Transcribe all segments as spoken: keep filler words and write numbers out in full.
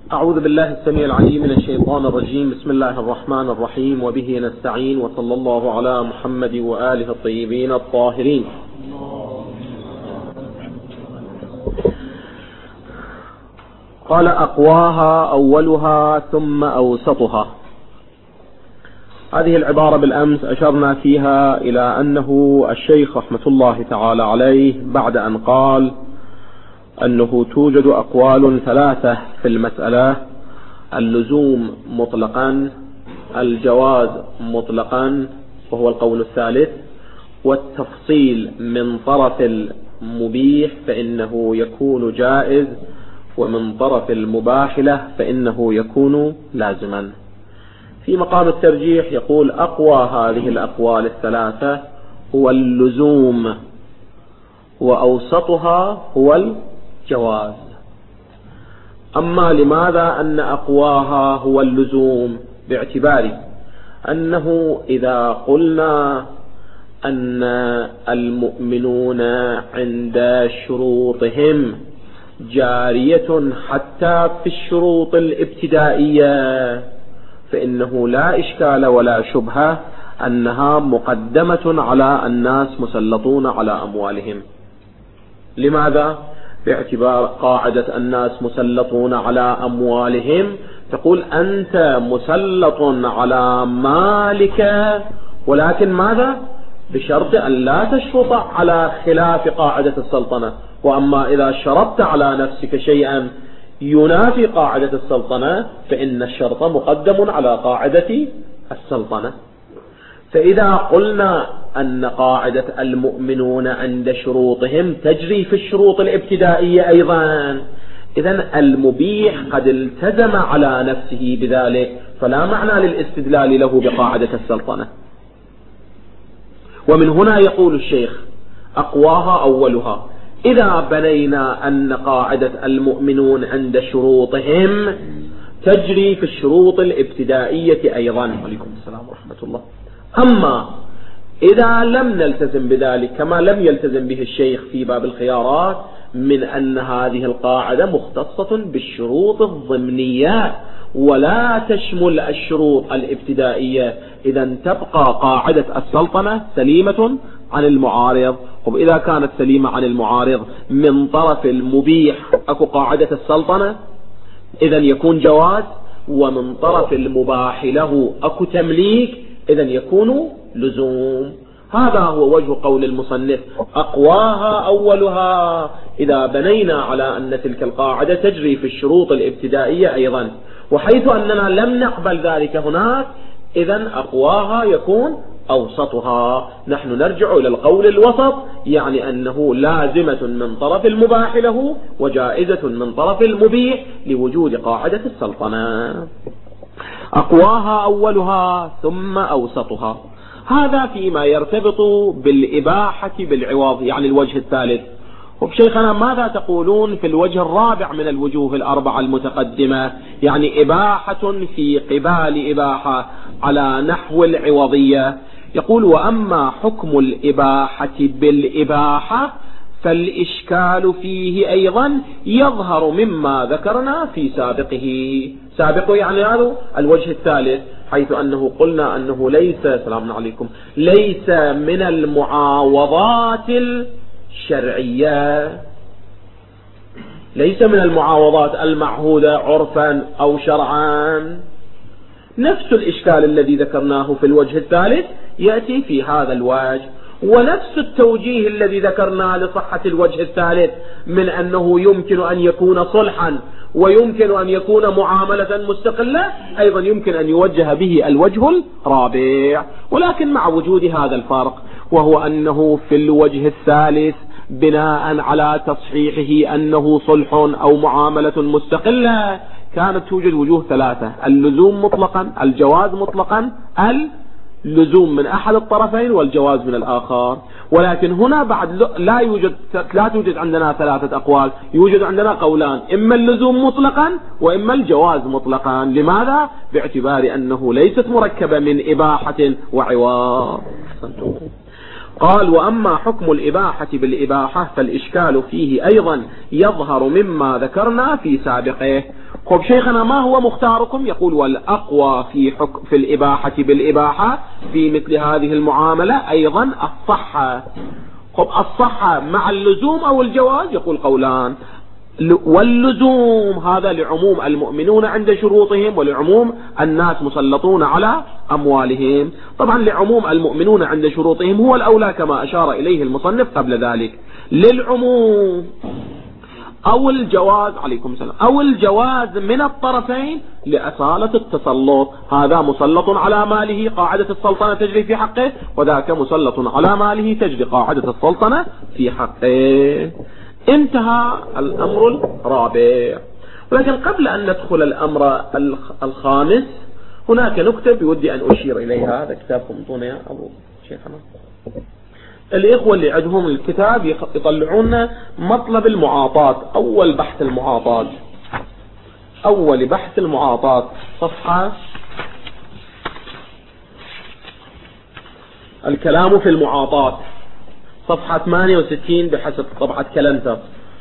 أعوذ بالله السميع العليم من الشيطان الرجيم. بسم الله الرحمن الرحيم، وبه نستعين، وصلى الله على محمد وآله الطيبين الطاهرين. قال: أقواها أولها ثم أوسطها. هذه العبارة بالأمس أشرنا فيها إلى أنه الشيخ رحمة الله تعالى عليه بعد أن قال أنه توجد أقوال ثلاثة في المسألة: اللزوم مطلقا، الجواز مطلقا وهو القول الثالث، والتفصيل من طرف المبيح فإنه يكون جائز، ومن طرف المباح له فإنه يكون لازما. في مقام الترجيح يقول: أقوى هذه الأقوال الثلاثة هو اللزوم، وأوسطها هو الجواز. أما لماذا أن أقواها هو اللزوم؟ باعتبار أنه إذا قلنا أن المؤمنون عند شروطهم جارية حتى في الشروط الابتدائية، فإنه لا إشكال ولا شبهة أنها مقدمة على الناس مسلطون على أموالهم. لماذا؟ باعتبار قاعدة الناس مسلطون على أموالهم تقول أنت مسلط على مالك، ولكن ماذا؟ بشرط أن لا تشرط على خلاف قاعدة السلطنة. وأما إذا شرطت على نفسك شيئا ينافي قاعدة السلطنة فإن الشرط مقدم على قاعدة السلطنة. فإذا قلنا أن قاعدة المؤمنون عند شروطهم تجري في الشروط الابتدائية أيضا، إذن المبيح قد التزم على نفسه بذلك، فلا معنى للاستدلال له بقاعدة السلطنة. ومن هنا يقول الشيخ: أقواها أولها. إذا بنينا أن قاعدة المؤمنون عند شروطهم تجري في الشروط الابتدائية أيضا. عليكم السلام ورحمة الله. أما إذا لم نلتزم بذلك كما لم يلتزم به الشيخ في باب الخيارات من أن هذه القاعدة مختصة بالشروط الضمنية ولا تشمل الشروط الابتدائية، إذن تبقى قاعدة السلطنة سليمة عن المعارض. وإذا كانت سليمة عن المعارض من طرف المبيح أكو قاعدة السلطنة، إذن يكون جواز، ومن طرف المباح له أكو تمليك، إذن يكون لزوم. هذا هو وجه قول المصنف: أقواها أولها، إذا بنينا على أن تلك القاعدة تجري في الشروط الابتدائية أيضا. وحيث أننا لم نقبل ذلك هناك، إذن أقواها يكون أوسطها. نحن نرجع إلى القول الوسط، يعني أنه لازمة من طرف المباح له وجائزة من طرف المبيح لوجود قاعدة السلطنة. أقواها أولها ثم أوسطها. هذا فيما يرتبط بالإباحة بالعوض، يعني الوجه الثالث. وبشيخنا ماذا تقولون في الوجه الرابع من الوجوه الأربعة المتقدمة، يعني إباحة في قبال إباحة على نحو العوضية؟ يقول: وأما حكم الإباحة بالإباحة فالإشكال فيه أيضا يظهر مما ذكرنا في سابقه. سابقه يعني هذا الوجه الثالث، حيث أنه قلنا أنه ليس سلام عليكم ليس من المعاوضات الشرعية، ليس من المعاوضات المعهودة عرفا أو شرعا. نفس الإشكال الذي ذكرناه في الوجه الثالث يأتي في هذا الوجه، ونفس التوجيه الذي ذكرناه لصحة الوجه الثالث من أنه يمكن أن يكون صلحا ويمكن أن يكون معاملة مستقلة، أيضا يمكن أن يوجه به الوجه الرابع، ولكن مع وجود هذا الفرق، وهو أنه في الوجه الثالث بناء على تصحيحه أنه صلح أو معاملة مستقلة كانت توجد وجوه ثلاثة: اللزوم مطلقا، الجواز مطلقا، اللزوم من أحد الطرفين والجواز من الآخر. ولكن هنا بعد لا يوجد لا توجد عندنا ثلاثة أقوال، يوجد عندنا قولان: إما اللزوم مطلقا وإما الجواز مطلقا. لماذا؟ باعتبار أنه ليست مركبة من إباحة وعوار. قال: وأما حكم الإباحة بالإباحة فالإشكال فيه أيضا يظهر مما ذكرنا في سابقه. طب شيخنا ما هو مختاركم؟ يقول والأقوى في حكم في الإباحة بالإباحة في مثل هذه المعاملة أيضا الصحة. طب الصحة مع اللزوم أو الجواز؟ يقول قولان، واللزوم هذا لعموم المؤمنون عند شروطهم ولعموم الناس مسلطون على أموالهم. طبعا لعموم المؤمنون عند شروطهم هو الأولى كما أشار إليه المصنف قبل ذلك، للعموم أو الجواز عليكم السلام أو الجواز من الطرفين لأصالة التسلط، هذا مسلط على ماله قاعدة السلطنة تجري في حقه، وذاك مسلط على ماله تجري قاعدة السلطنة في حقه. انتهى الأمر الرابع. ولكن قبل أن ندخل الأمر الخامس هناك نكتة بودي أن أشير إليها. هذا كتابكم انطونا يا أبو شيخنا. الإخوة اللي عندهم الكتاب يطلعون مطلب المعاطات، أول بحث المعاطات، أول بحث المعاطات صفحة الكلام في المعاطات صفحة ثمانية وستين بحسب طبعة كلنتر.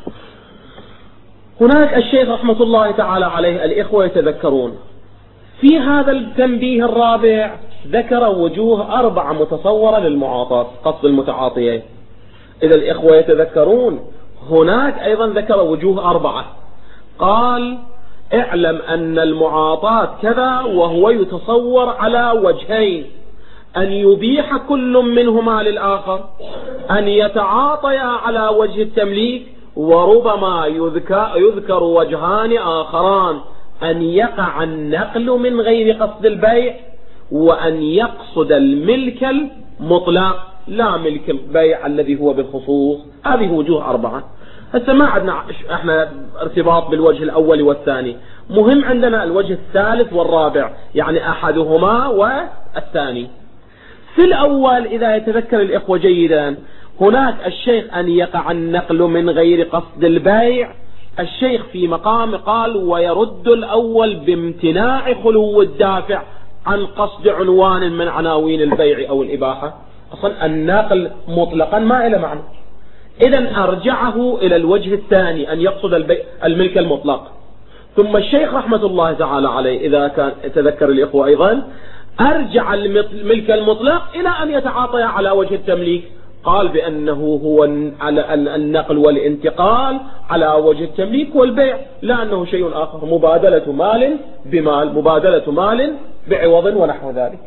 هناك الشيخ رحمة الله تعالى عليه الإخوة يتذكرون في هذا التنبيه الرابع ذكر وجوه أربعة متصورة للمعاطات قصد المتعاطيين. إذا الإخوة يتذكرون هناك أيضا ذكر وجوه أربعة، قال اعلم أن المعاطات كذا، وهو يتصور على وجهين: أن يبيح كل منهما للآخر، أن يتعاطيا على وجه التمليك، وربما يذكر, يذكر وجهان آخران: أن يقع النقل من غير قصد البيع، وأن يقصد الملك المطلق لا ملك البيع الذي هو بالخصوص. هذه وجوه أربعة. هسه ما عندنا احنا ارتباط بالوجه الأول والثاني، مهم عندنا الوجه الثالث والرابع، يعني أحدهما والثاني. في الأول إذا يتذكر الإخوة جيدا هناك الشيخ أن يقع النقل من غير قصد البيع، الشيخ في مقام قال ويرد الأول بامتناع خلو الدافع عن قصد عنوان من عناوين البيع أو الإباحة. أصلا النقل مطلقا ما إلى معنى، إذن أرجعه إلى الوجه الثاني أن يقصد البيع الملك المطلق. ثم الشيخ رحمة الله تعالى عليه إذا كان يتذكر الإخوة أيضا أرجع الملك المطلق إلى أن يتعاطى على وجه التمليك، قال بأنه هو النقل والانتقال على وجه التمليك والبيع، لا أنه شيء آخر، مبادلة مال بمال، مبادلة مال بعوض ونحو ذلك.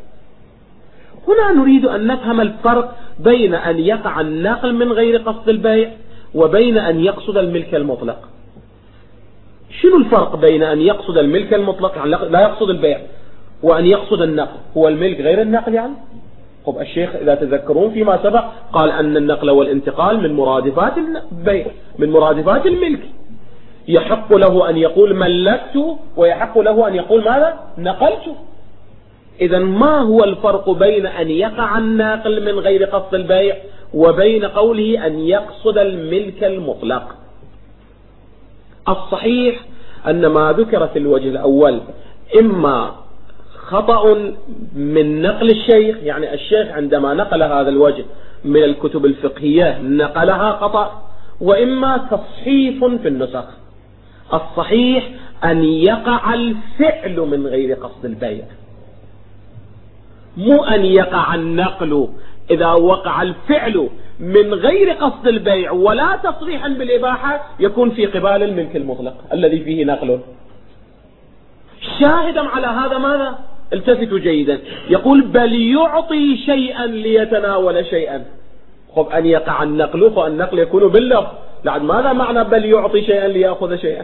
هنا نريد أن نفهم الفرق بين أن يقع النقل من غير قصد البيع وبين أن يقصد الملك المطلق. شنو الفرق بين أن يقصد الملك المطلق يعني لا يقصد البيع وأن يقصد النقل؟ هو الملك غير النقل يعني؟ طب الشيخ إذا تذكرون فيما سبق قال أن النقل والانتقال من مرادفات البيع، من مرادفات الملك، يحق له أن يقول ملكت ويحق له أن يقول ماذا؟ نقلت. إذا ما هو الفرق بين أن يقع الناقل من غير قصد البيع وبين قوله أن يقصد الملك المطلق؟ الصحيح أن ما ذكر في الوجه الأول إما خطأ من نقل الشيخ، يعني الشيخ عندما نقل هذا الوجه من الكتب الفقهية نقلها خطأ، وإما تصحيف في النسخ. الصحيح أن يقع الفعل من غير قصد البيع، مو أن يقع النقل. إذا وقع الفعل من غير قصد البيع ولا تصريحا بالإباحة يكون في قبال الملك المطلق الذي فيه نقل. شاهدا على هذا ماذا؟ التفتوا جيدا، يقول بل يعطي شيئا ليتناول شيئا. خب أن يقع النقل فالنقل يكون باللفظ، لعد ماذا معنى بل يعطي شيئا ليأخذ شيئا؟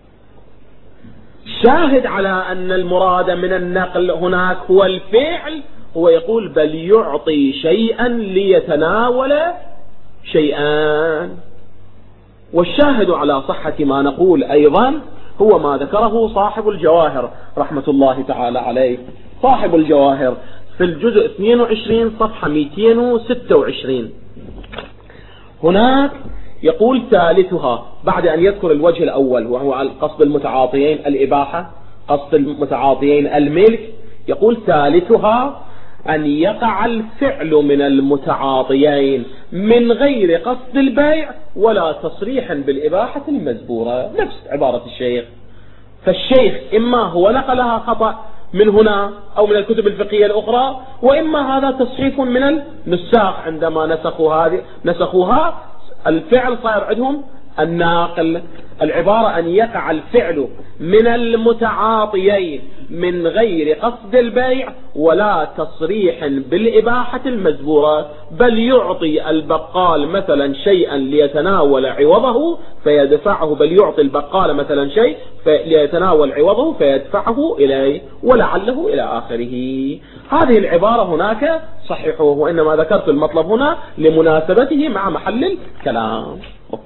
شاهد على أن المراد من النقل هناك هو الفعل، هو يقول بل يعطي شيئا ليتناول شيئا. والشاهد على صحة ما نقول أيضا هو ما ذكره صاحب الجواهر رحمة الله تعالى عليه. صاحب الجواهر في الجزء اثنين وعشرين صفحة مئتين وستة وعشرين هناك يقول ثالثها بعد أن يذكر الوجه الأول وهو قصد المتعاطيين الإباحة، قصد المتعاطيين الملك، يقول ثالثها أن يقع الفعل من المتعاطيين من غير قصد البيع ولا تصريحا بالإباحة المزبورة. نفس عبارة الشيخ. فالشيخ إما هو نقلها خطأ من هنا أو من الكتب الفقهية الأخرى، وإما هذا تصحيف من النساخ عندما نسخوا هذه نسخوها الفعل صار عندهم الناقل. العبارة أن يقع الفعل من المتعاطيين من غير قصد البيع ولا تصريح بالإباحة المزبورة، بل يعطي البقال مثلا شيئا ليتناول عوضه فيدفعه، بل يعطي البقال مثلا شيء ليتناول عوضه فيدفعه إليه ولعله إلى آخره. هذه العبارة هناك صححوه، وإنما ذكرت المطلب هنا لمناسبته مع محل الكلام.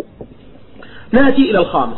نأتي إلى الخامس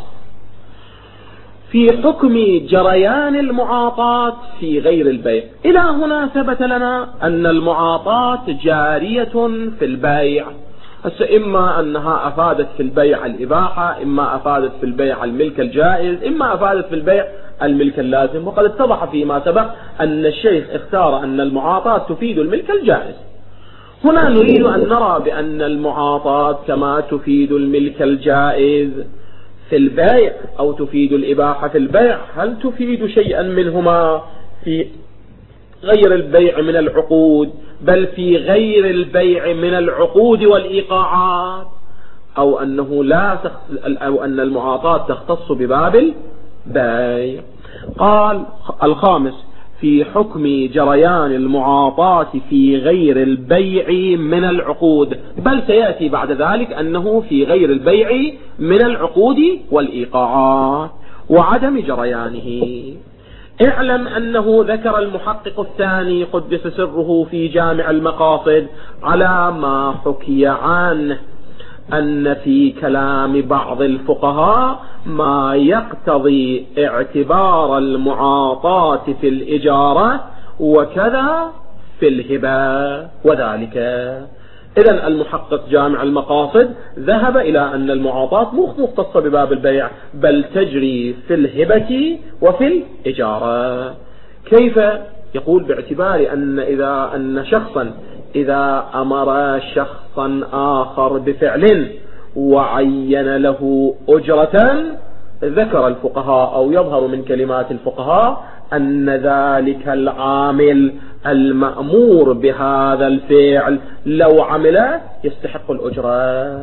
في حكم جريان المعاطاة في غير البيع. إلى هنا ثبت لنا أن المعاطاة جارية في البيع، إما أنها أفادت في البيع الإباحة، إما أفادت في البيع الملك الجائز، إما أفادت في البيع الملك اللازم. وقد اتضح فيما سبق أن الشيخ اختار أن المعاطاة تفيد الملك الجائز. هنا نريد أن نرى بأن المعاطاة كما تفيد الملك الجائز في البيع أو تفيد الإباحة في البيع، هل تفيد شيئا منهما في غير البيع من العقود، بل في غير البيع من العقود والإيقاعات، أو أنه لا تخ... أو أن المعاطاة تختص بباب البيع. قال الخامس في حكم جريان المعاطاة في غير البيع من العقود، بل سيأتي بعد ذلك أنه في غير البيع من العقود والإيقاعات وعدم جريانه. اعلم أنه ذكر المحقق الثاني قدس سره في جامع المقاصد على ما حكي عنه أن في كلام بعض الفقهاء ما يقتضي اعتبار المعاطاة في الإجارة وكذا في الهبة وذلك. إذن المحقق جامع المقاصد ذهب إلى أن المعاطاة مو مختصة بباب البيع، بل تجري في الهبة وفي الإجارة. كيف؟ يقول باعتبار أن إذا أن شخصا إذا أمر شخصا آخر بفعل وعين له أجرة، ذكر الفقهاء أو يظهر من كلمات الفقهاء أن ذلك العامل المأمور بهذا الفعل لو عمل يستحق الأجرة.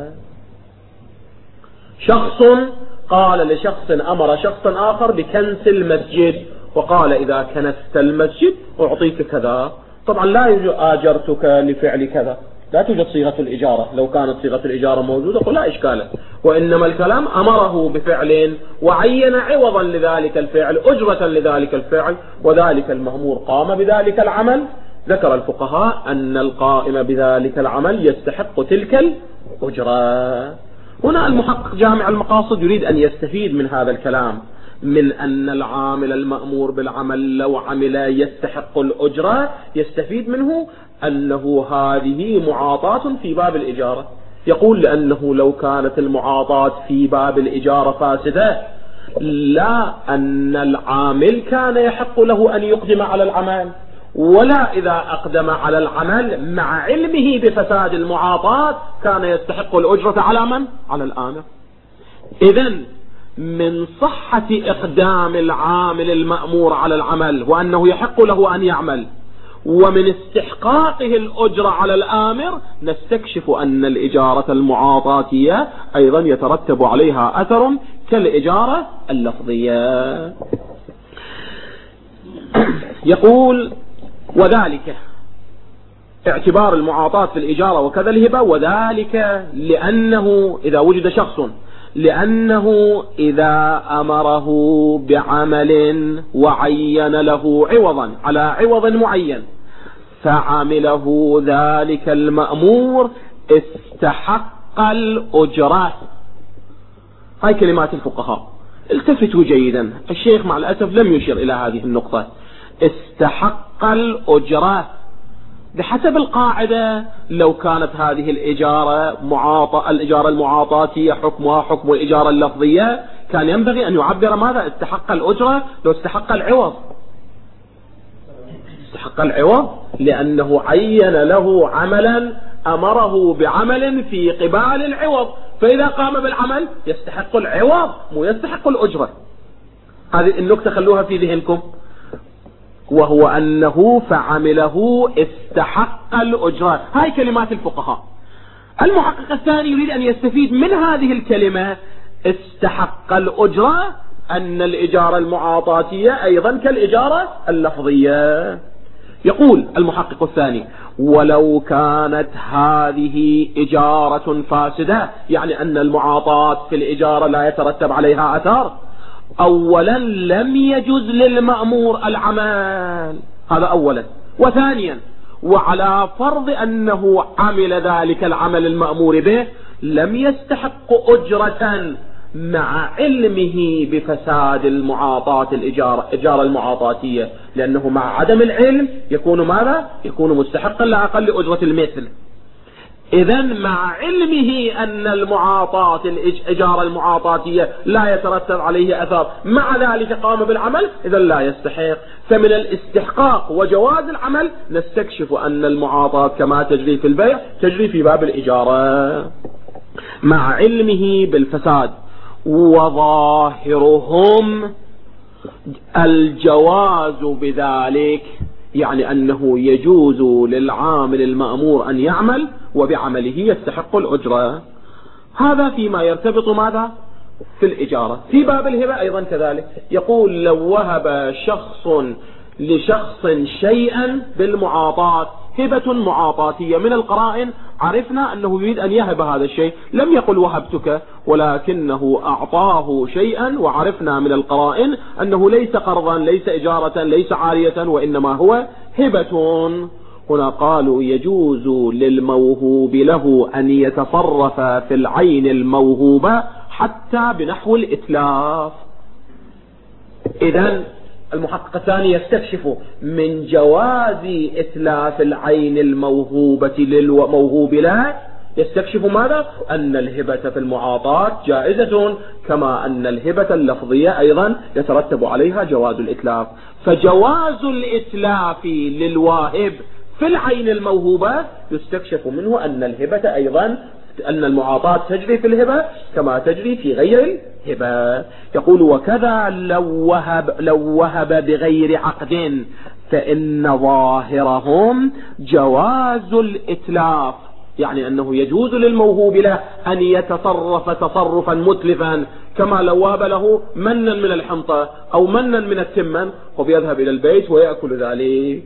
شخص قال لشخص أمر شخصا آخر بكنس المسجد وقال إذا كنست المسجد أعطيك كذا. طبعا لا يوجد آجرتك لفعل كذا، لا توجد صيغة الإجارة. لو كانت صيغة الإجارة موجودة فلا إشكال، وإنما الكلام أمره بفعل وعين عوضا لذلك الفعل، أجرة لذلك الفعل، وذلك المأمور قام بذلك العمل. ذكر الفقهاء أن القائم بذلك العمل يستحق تلك الأجرة. هنا المحقق جامع المقاصد يريد أن يستفيد من هذا الكلام من أن العامل المأمور بالعمل لو عمل يستحق الأجرة، يستفيد منه أنه هذه معاطاة في باب الإجارة. يقول لأنه لو كانت المعاطاة في باب الإجارة فاسدة، لا أن العامل كان يحق له أن يقدم على العمل، ولا إذا أقدم على العمل مع علمه بفساد المعاطاة كان يستحق الأجرة على من؟ على الآمر. إذن من صحة إقدام العامل المأمور على العمل وأنه يحق له أن يعمل، ومن استحقاقه الأجرة على الآمر، نستكشف أن الإجارة المعاطاتية أيضا يترتب عليها أثر كالإجارة اللفظية. يقول وذلك اعتبار المعاطاة في الإجارة وكذا الهبة، وذلك لأنه إذا وجد شخص لأنه إذا أمره بعمل وعين له عوضا على عوض معين فعمله ذلك المأمور استحق الأجرة. هاي كلمات الفقهاء، التفتوا جيدا. الشيخ مع الأسف لم يشير إلى هذه النقطة، استحق الأجرة. بحسب القاعدة لو كانت هذه الإجارة معاطاة، الإجارة المعاطاتية حكمها حكم الإجارة اللفظية، كان ينبغي أن يعبر ماذا؟ استحق الأجرة لو استحق العوض. استحق العوض لأنه عين له عملا أمره بعمل في قبال العوض، فإذا قام بالعمل يستحق العوض مو يستحق الأجرة. هذه النكتة خلوها في ذهنكم. وهو أنه فعمله استحق الأجرة. هاي كلمات الفقهاء. المحقق الثاني يريد أن يستفيد من هذه الكلمة استحق الأجرة أن الإجارة المعاطاتية أيضا كالإجارة اللفظية. يقول المحقق الثاني: ولو كانت هذه إجارة فاسدة، يعني أن المعاطاة في الإجارة لا يترتب عليها أثر، أولا لم يجوز للمأمور العمل، هذا أولا. وثانيا، وعلى فرض أنه عمل ذلك العمل المأمور به لم يستحق أجرة مع علمه بفساد المعاطاة الإجارة إجارة المعاطاتية، لأنه مع عدم العلم يكون ماذا؟ يكون مستحقا لأقل أجرة المثل. إذن مع علمه أن المعاطاة الإجارة المعاطاتية لا يترتب عليه أثر، مع ذلك قام بالعمل، إذن لا يستحق. فمن الاستحقاق وجواز العمل نستكشف أن المعاطاة كما تجري في البيع تجري في باب الإجارة مع علمه بالفساد. وظاهرهم الجواز بذلك، يعني أنه يجوز للعامل المأمور أن يعمل وبعمله يستحق الأجرة. هذا فيما يرتبط ماذا؟ في الإجارة. في باب الهبة أيضا كذلك، يقول: لو وهب شخص لشخص شيئا بالمعاطاة، هبة معاطاتية، من القرائن عرفنا أنه يريد أن يهب هذا الشيء، لم يقل وهبتك، ولكنه أعطاه شيئا، وعرفنا من القرائن أنه ليس قرضا، ليس إجارة، ليس عارية، وإنما هو هبة. هنا قالوا: يجوز للموهوب له أن يتصرف في العين الموهوبة حتى بنحو الإتلاف. إذن المحقق الثاني يستكشف من جواز إتلاف العين الموهوبة للموهوب له، يستكشف ماذا؟ أن الهبة في المعاطاة جائزة، كما أن الهبة اللفظية أيضا يترتب عليها جواز الإتلاف. فجواز الإتلاف للواهب في العين الموهوبة يستكشف منه أن الهبة أيضا أن المعاطاة تجري في الهبة كما تجري في غير الهبة. يقول: وكذا لو وهب, لو وهب بغير عقد فإن ظاهرهم جواز الإتلاف، يعني أنه يجوز للموهوب له أن يتصرف تصرفا متلفا، كما لو وهب له منا من الحنطة أو منا من التمن، وبيذهب إلى البيت ويأكل ذلك.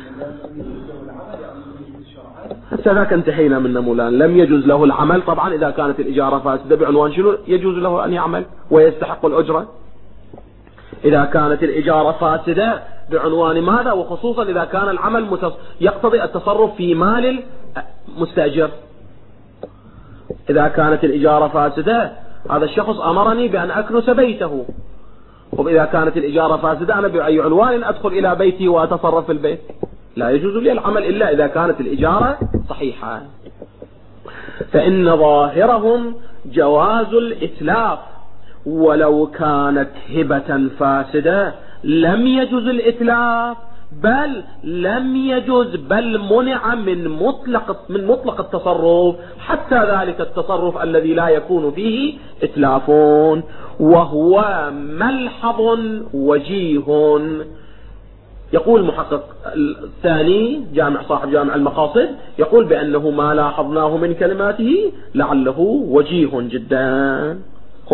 ذاك انتهينا من مولانا. لم يجوز له العمل، طبعا إذا كانت الإجارة فاسدة بعنوان شنو؟ يجوز له أن يعمل ويستحق الأجرة. إذا كانت الإجارة فاسدة بعنوان ماذا؟ وخصوصا إذا كان العمل متص... يقتضي التصرف في مال المستأجر. إذا كانت الإجارة فاسدة، هذا الشخص أمرني بأن أكنس بيته، وإذا كانت الإجارة فاسدة أنا بأي عنوان أدخل إلى بيتي وأتصرف في البيت؟ لا يجوز لي العمل إلا إذا كانت الإجارة صحيحة. فإن ظاهرهم جواز الإتلاف، ولو كانت هبة فاسدة لم يجوز الإتلاف، بل لم يجوز بل منع من مطلق من مطلق التصرف، حتى ذلك التصرف الذي لا يكون فيه إتلاف، وهو ملحظ وجيه. يقول المحقق الثاني جامع صاحب جامع المقاصد، يقول بأنه ما لاحظناه من كلماته لعله وجيه جدا. خب.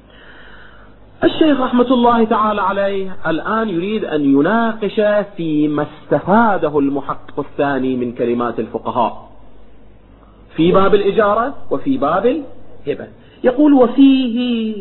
الشيخ رحمة الله تعالى عليه الآن يريد أن يناقش فيما استفاده المحقق الثاني من كلمات الفقهاء في باب الإجارة وفي باب الهبة. يقول: وفيه،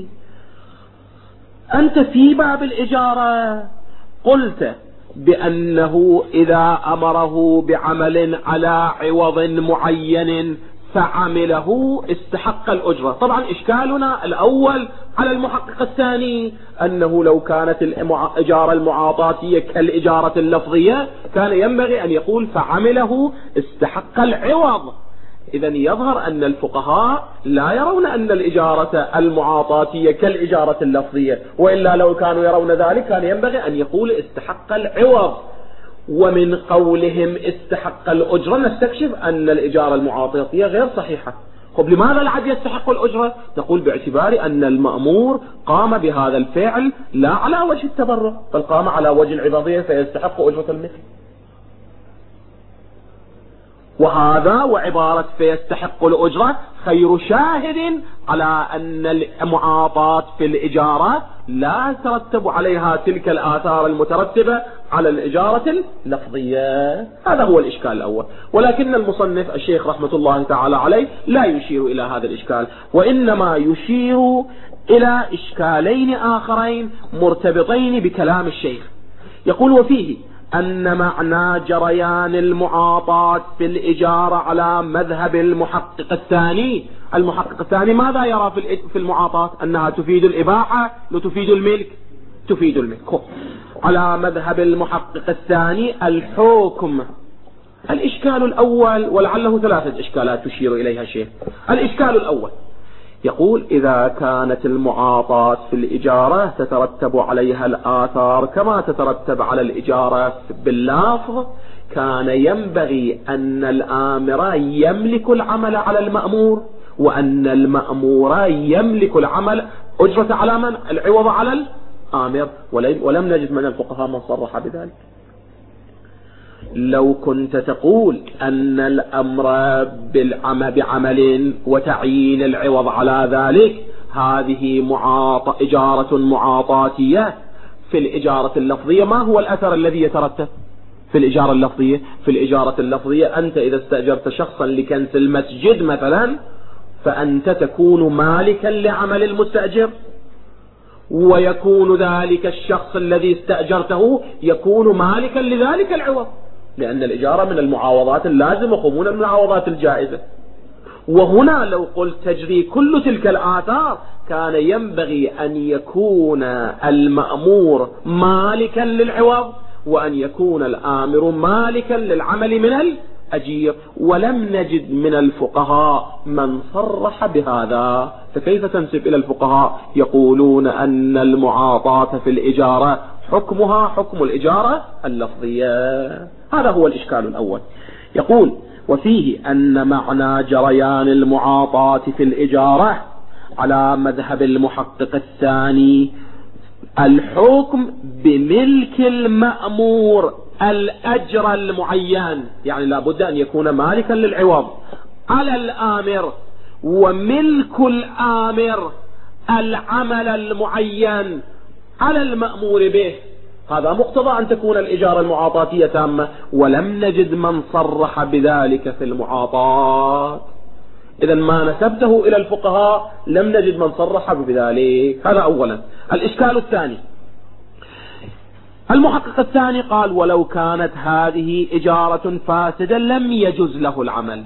أنت في باب الإجارة قلت بأنه إذا أمره بعمل على عوض معين فعمله استحق الأجرة. طبعا إشكالنا الأول على المحقق الثاني أنه لو كانت الإجارة المعاطاتية كالإجارة اللفظية كان ينبغي أن يقول فعمله استحق العوض. إذن يظهر أن الفقهاء لا يرون أن الإجارة المعاطاتية كالإجارة اللفظية، وإلا لو كانوا يرون ذلك كان ينبغي أن يقول استحق العوض. ومن قولهم استحق الأجرة نستكشف أن الإجارة المعاطاتية غير صحيحة. طب لماذا العبد يستحق الأجرة؟ نقول باعتبار أن المأمور قام بهذا الفعل لا على وجه التبرع، بل قام على وجه العبادية فيستحق أجرة المثل. وهذا وعبارة فيستحق الأجرة خير شاهد على أن المعاطاة في الإجارة لا ترتب عليها تلك الآثار المترتبة على الإجارة اللفظية. هذا هو الإشكال الأول، ولكن المصنف الشيخ رحمة الله تعالى عليه لا يشير إلى هذا الإشكال، وإنما يشير إلى إشكالين آخرين مرتبطين بكلام الشيخ. يقول وفيه أن معنى جريان المعاطاة في الإجارة على مذهب المحقق الثاني. المحقق الثاني ماذا يرى في المعاطاة؟ أنها تفيد الإباحة لا تفيد الملك؟ تفيد الملك. على مذهب المحقق الثاني الحكم. الإشكال الأول، ولعله ثلاثة إشكالات تشير إليها الشيخ. الإشكال الأول يقول إذا كانت المعاطاة في الإجارة تترتب عليها الآثار كما تترتب على الإجارة باللفظ، كان ينبغي أن الآمر يملك العمل على المأمور، وأن المأمور يملك العمل أجرة على من؟ العوض على الآمر، ولم نجد من الفقهاء من صرح بذلك. لو كنت تقول أن الأمر بالعمل بعمل وتعيين العوض على ذلك هذه معاطة إجارة معاطاتية في الإجارة اللفظية، ما هو الأثر الذي يترتب في الإجارة اللفظية؟ في الإجارة اللفظية أنت إذا استأجرت شخصا لكنس المسجد مثلا فأنت تكون مالكا لعمل المستأجر، ويكون ذلك الشخص الذي استأجرته يكون مالكا لذلك العوض، لأن الإجارة من المعاوضات اللازمة ومن المعاوضات الجائزة. وهنا لو قلت تجري كل تلك الآثار كان ينبغي أن يكون المأمور مالكا للعوض، وأن يكون الآمر مالكا للعمل من الأجير، ولم نجد من الفقهاء من صرح بهذا. فكيف تنسب إلى الفقهاء يقولون أن المعاطاة في الإجارة حكمها حكم الإجارة اللفظية؟ هذا هو الإشكال الأول. يقول وفيه أن معنى جريان المعاطاة في الإجارة على مذهب المحقق الثاني الحكم بملك المأمور الأجر المعين، يعني لابد أن يكون مالكا للعوض على الآمر، وملك الآمر العمل المعين على المأمور به. هذا مقتضى أن تكون الإجارة المعاطاتية تامة، ولم نجد من صرح بذلك في المعاطاة. إذا ما نسبته إلى الفقهاء لم نجد من صرح بذلك. هذا أولا. الإشكال الثاني، المحقق الثاني قال ولو كانت هذه إجارة فاسدة لم يجوز له العمل.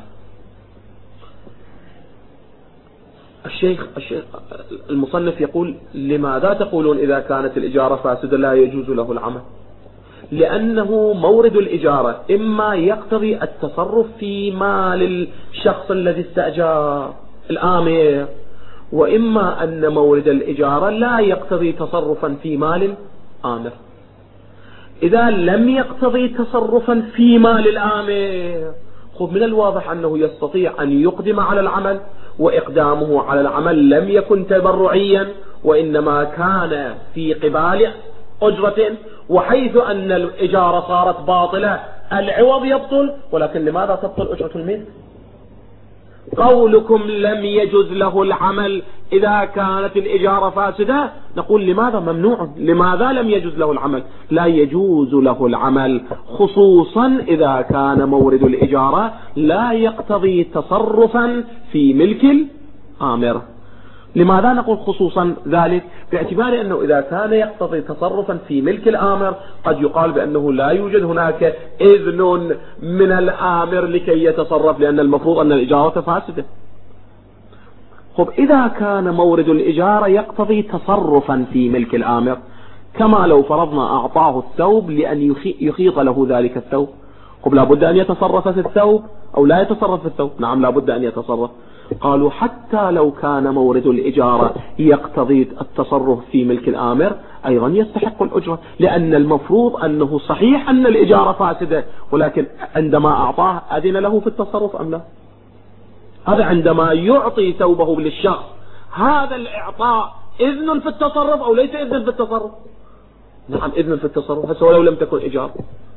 الشيخ, الشيخ المصنف يقول لماذا تقولون إذا كانت الإجارة فاسدة لا يجوز له العمل؟ لأنه مورد الإجارة إما يقتضي التصرف في مال الشخص الذي استأجر الآمر، وإما أن مورد الإجارة لا يقتضي تصرفا في مال الآمر. إذا لم يقتضي تصرفا في مال الآمر، خذ من الواضح أنه يستطيع أن يقدم على العمل، وإقدامه على العمل لم يكن تبرعيا وإنما كان في قبال أجرة، وحيث أن الإجارة صارت باطلة العوض يبطل، ولكن لماذا تبطل أجرة المثل؟ قولكم لم يجوز له العمل إذا كانت الإجارة فاسدة، نقول لماذا ممنوع؟ لماذا لم يجوز له العمل؟ لا يجوز له العمل خصوصا إذا كان مورد الإجارة لا يقتضي تصرفا في ملك الآمر. لماذا نقول خصوصا ذلك؟ باعتبار أنه إذا كان يقتضي تصرفا في ملك الآمر قد يقال بأنه لا يوجد هناك إذن من الآمر لكي يتصرف، لأن المفروض أن الإجارة فاسدة. خب إذا كان مورد الإجارة يقتضي تصرفا في ملك الآمر، كما لو فرضنا أعطاه الثوب لأن يخيط له ذلك الثوب، خب لابد أن يتصرف في الثوب أو لا يتصرف في الثوب؟ نعم لابد أن يتصرف. قالوا حتى لو كان مورد الإجارة يقتضي التصرف في ملك الآمر أيضا يستحق الأجرة، لأن المفروض أنه صحيح أن الإجارة فاسدة، ولكن عندما أعطاه أذن له في التصرف أم لا؟ هذا عندما يعطي ثوبه للشخص، هذا الإعطاء إذن في التصرف أو ليس إذن في التصرف؟ نعم إذن في التصرف، هسه ولو لم تكن إجارة.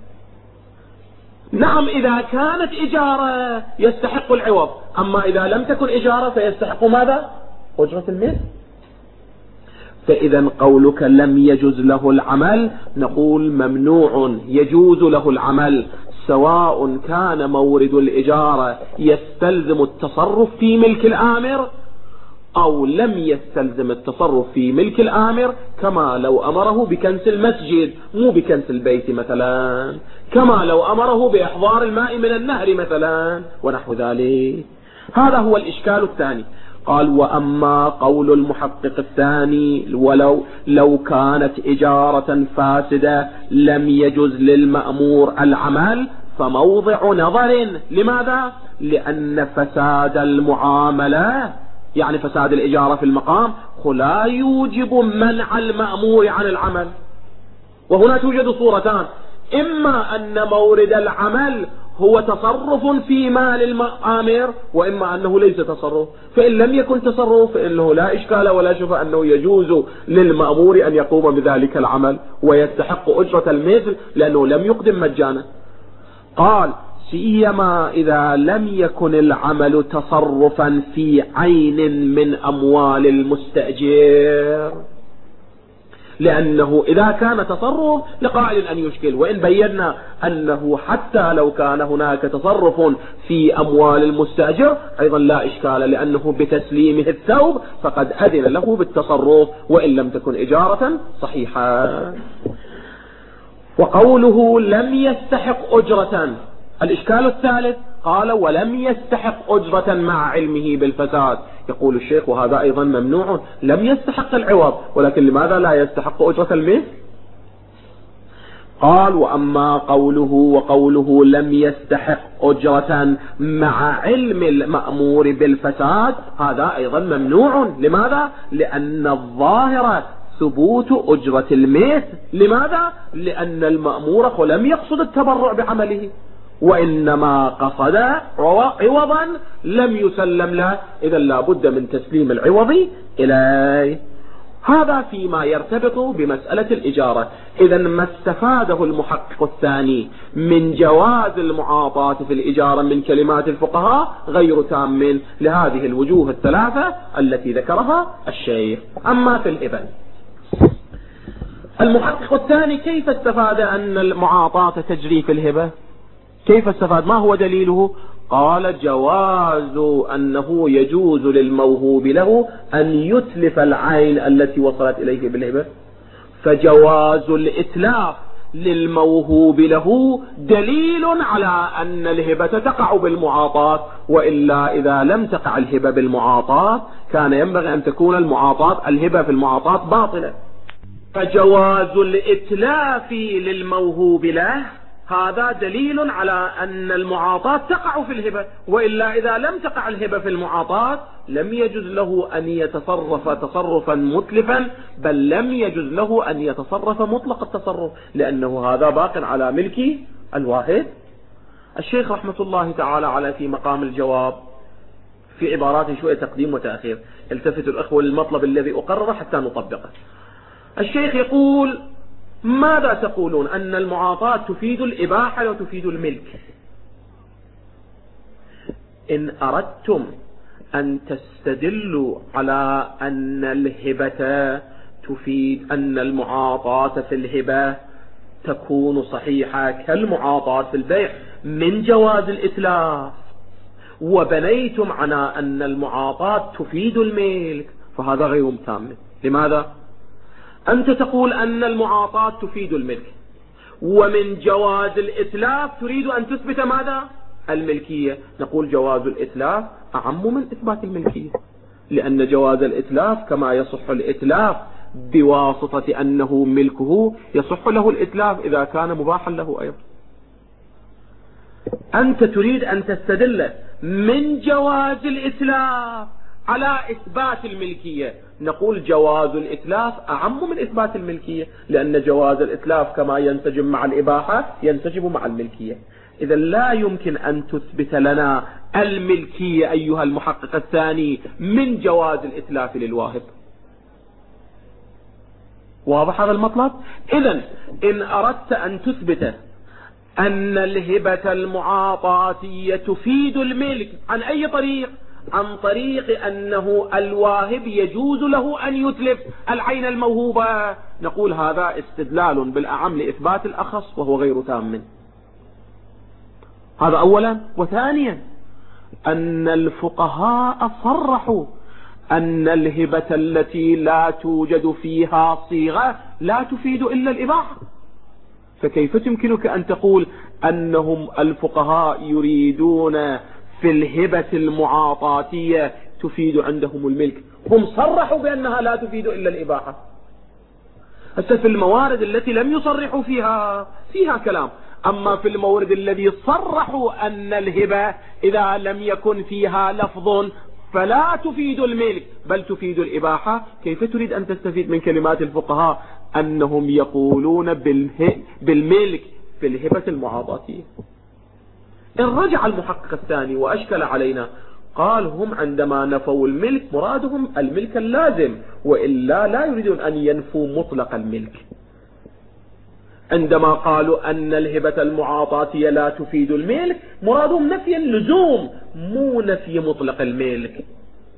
نعم إذا كانت إجارة يستحق العوض، أما إذا لم تكن إجارة فيستحق ماذا؟ أجرة المثل. فإذا قولك لم يجوز له العمل، نقول ممنوع يجوز له العمل، سواء كان مورد الإجارة يستلزم التصرف في ملك الآمر أو لم يستلزم التصرف في ملك الآمر، كما لو أمره بكنس المسجد مو بكنس البيت مثلا، كما لو أمره بإحضار الماء من النهر مثلا ونحو ذلك. هذا هو الإشكال الثاني. قال وأما قول المحقق الثاني ولو لو كانت إجارة فاسدة لم يجوز للمأمور العمل، فموضع نظر. لماذا؟ لأن فساد المعاملة يعني فساد الإجارة في المقام لا يوجب منع المأمور عن العمل. وهنا توجد صورتان، إما أن مورد العمل هو تصرف في مال الآمر، وإما أنه ليس تصرف. فإن لم يكن تصرف فإنه لا إشكال ولا شفاء أنه يجوز للمأمور أن يقوم بذلك العمل ويستحق أجرة المثل لأنه لم يقدم مجانا. قال سيما إذا لم يكن العمل تصرفا في عين من أموال المستأجر، لأنه إذا كان تصرف لقائل أن يشكل، وإن بينا أنه حتى لو كان هناك تصرف في أموال المستأجر أيضا لا إشكال، لأنه بتسليمه الثوب فقد أذن له بالتصرف وإن لم تكن إجارة صحيحة. وقوله لم يستحق أجرة، الإشكال الثالث قال ولم يستحق أجرة مع علمه بالفساد. يقول الشيخ وهذا أيضا ممنوع، لم يستحق العوض، ولكن لماذا لا يستحق أجرة المثل؟ قال وأما قوله وقوله لم يستحق أجرة مع علم المأمور بالفساد، هذا أيضا ممنوع. لماذا؟ لأن الظاهر ثبوت أجرة المثل. لماذا؟ لأن المأمور لم يقصد التبرع بعمله، وإنما قصد عوضا لم يسلم له، إذا لا بد من تسليم العوض إليه. هذا فيما يرتبط بمسألة الإجارة. إذا ما استفاده المحقق الثاني من جواز المعاطاة في الإجارة من كلمات الفقهاء غير تام لهذه الوجوه الثلاثة التي ذكرها الشيخ. أما في الهبة، المحقق الثاني كيف استفاد أن المعاطاة تجري في الهبة؟ كيف استفاد؟ ما هو دليله؟ قال جواز أنه يجوز للموهوب له أن يتلف العين التي وصلت إليه بالهبة. فجواز الإتلاف للموهوب له دليل على أن الهبة تقع بالمعاطاة، وإلا إذا لم تقع الهبة بالمعاطاة كان ينبغي أن تكون المعاطاة الهبة في المعاطاة باطلة. فجواز الإتلاف للموهوب له هذا دليل على أن المعاطاة تقع في الهبة، وإلا إذا لم تقع الهبة في المعاطاة لم يجوز له أن يتصرف تصرفا متلفا، بل لم يجوز له أن يتصرف مطلق التصرف، لأنه هذا باق على ملك الواحد. الشيخ رحمة الله تعالى على في مقام الجواب في عبارات شوية تقديم وتأخير، التفت الأخوة للمطلب الذي أقرر حتى نطبقه. الشيخ يقول ماذا تقولون؟ أن المعاطاة تفيد الإباحة وتفيد الملك. إن أردتم أن تستدلوا على أن الهبة تفيد أن المعاطاة في الهبة تكون صحيحة كالمعاطاة في البيع من جواز الإتلاف، وبنيتم على أن المعاطاة تفيد الملك، فهذا غير تام. لماذا؟ أنت تقول أن المعاطاة تفيد الملك، ومن جواز الإتلاف تريد أن تثبت ماذا؟ الملكية. نقول جواز الإتلاف أعم من إثبات الملكية، لأن جواز الإتلاف كما يصح الإتلاف بواسطة أنه ملكه يصح له الإتلاف إذا كان مباحا له أيضا. أنت تريد أن تستدل من جواز الإتلاف على إثبات الملكية، نقول جواز الإتلاف أعم من إثبات الملكية، لأن جواز الإتلاف كما ينسجم مع الإباحة ينسجم مع الملكية. إذا لا يمكن أن تثبت لنا الملكية أيها المحقق الثاني من جواز الإتلاف للواهب. واضح هذا المطلب؟ إذن إن أردت أن تثبت أن الهبة المعاطاتية تفيد الملك عن أي طريق؟ عن طريق أنه الواهب يجوز له أن يتلف العين الموهوبة، نقول هذا استدلال بالأعم لإثبات الأخص وهو غير تام. هذا أولا. وثانيا أن الفقهاء صرحوا أن الهبة التي لا توجد فيها صيغة لا تفيد إلا الإباحة، فكيف يمكنك أن تقول أنهم الفقهاء يريدون في الهبة المعاطاتية تفيد عندهم الملك؟ هم صرحوا بأنها لا تفيد إلا الإباحة. هسه في الموارد التي لم يصرحوا فيها فيها كلام، أما في المورد الذي صرحوا أن الهبة إذا لم يكن فيها لفظ فلا تفيد الملك بل تفيد الإباحة، كيف تريد أن تستفيد من كلمات الفقهاء أنهم يقولون بالملك في الهبة المعاطاتية؟ إن رجع المحقق الثاني وأشكل علينا قال هم عندما نفوا الملك مرادهم الملك اللازم، وإلا لا يريدون أن ينفوا مطلق الملك. عندما قالوا أن الهبة المعاطاتية لا تفيد الملك مرادهم نفي اللزوم مو نفي مطلق الملك،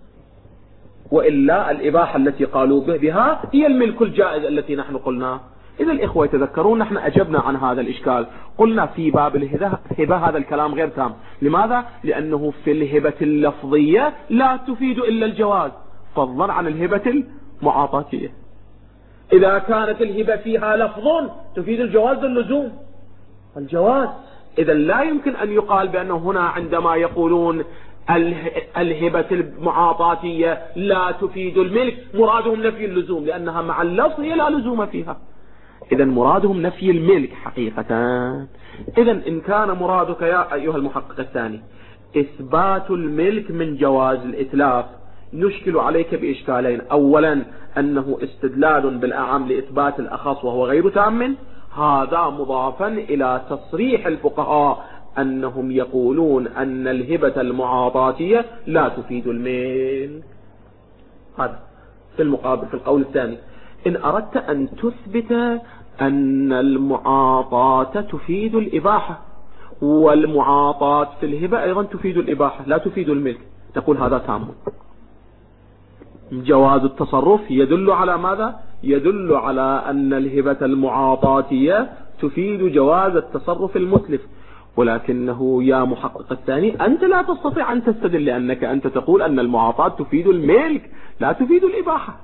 وإلا الإباحة التي قالوا بها هي الملك الجائز التي نحن قلنا. إذا الإخوة يتذكرون نحن أجبنا عن هذا الإشكال، قلنا في باب الهبة هذا الكلام غير تام. لماذا؟ لأنه في الهبة اللفظية لا تفيد إلا الجواز فضلا عن الهبة المعاطاتية. إذا كانت الهبة فيها لفظ تفيد الجواز اللزوم الجواز. إذا لا يمكن أن يقال بأنه هنا عندما يقولون الهبة المعاطاتية لا تفيد الملك مرادهم نفي اللزوم، لأنها مع اللفظ هي لا لزوم فيها. إذا مرادهم نفي الملك حقيقة. إذا إن كان مرادك يا أيها المحقق الثاني إثبات الملك من جواز الإتلاف، نشكل عليك بإشكالين. أولا أنه استدلال بالأعم لإثبات الأخص وهو غير تام، هذا مضافا إلى تصريح الفقهاء أنهم يقولون أن الهبة المعاطاتية لا تفيد الملك. هذا في المقابل. في القول الثاني إن أردت أن تثبت أن المعاطاة تفيد الإباحة والمعاطاة في الهبة أيضا تفيد الإباحة لا تفيد الملك، تقول هذا تام. جواز التصرف يدل على ماذا؟ يدل على أن الهبة المعاطاتية تفيد جواز التصرف المتلف، ولكنه يا محقق الثاني أنت لا تستطيع أن تستدل، لأنك أنت تقول أن المعاطاة تفيد الملك لا تفيد الإباحة.